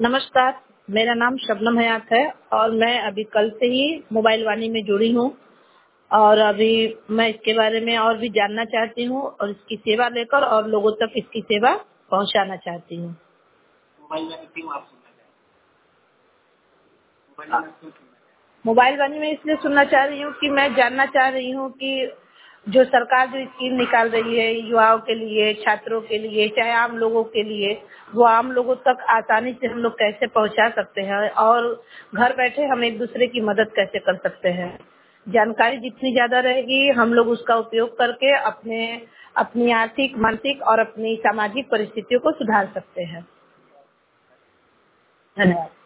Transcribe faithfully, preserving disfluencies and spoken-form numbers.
नमस्कार, मेरा नाम शबनम हयात है और मैं अभी कल से ही मोबाइल वाणी में जुड़ी हूँ और अभी मैं इसके बारे में और भी जानना चाहती हूँ और इसकी सेवा लेकर और लोगों तक इसकी सेवा पहुँचाना चाहती हूँ। मोबाइल वाणी क्यों आप सुनना चाहते हैं? मोबाइल वाणी क्यों सुनना चाहते मोबाइल वाणी में इसलिए सुनना चाह रही हूँ कि मैं जानना चाह रही हूँ कि जो सरकार जो स्कीम निकाल रही है युवाओं के लिए, छात्रों के लिए, चाहे आम लोगों के लिए, वो आम लोगों तक आसानी से हम लोग कैसे पहुंचा सकते हैं और घर बैठे हम एक दूसरे की मदद कैसे कर सकते हैं। जानकारी जितनी ज्यादा रहेगी हम लोग उसका उपयोग करके अपने अपनी आर्थिक, मानसिक और अपनी सामाजिक परिस्थितियों को सुधार सकते हैं। धन्यवाद।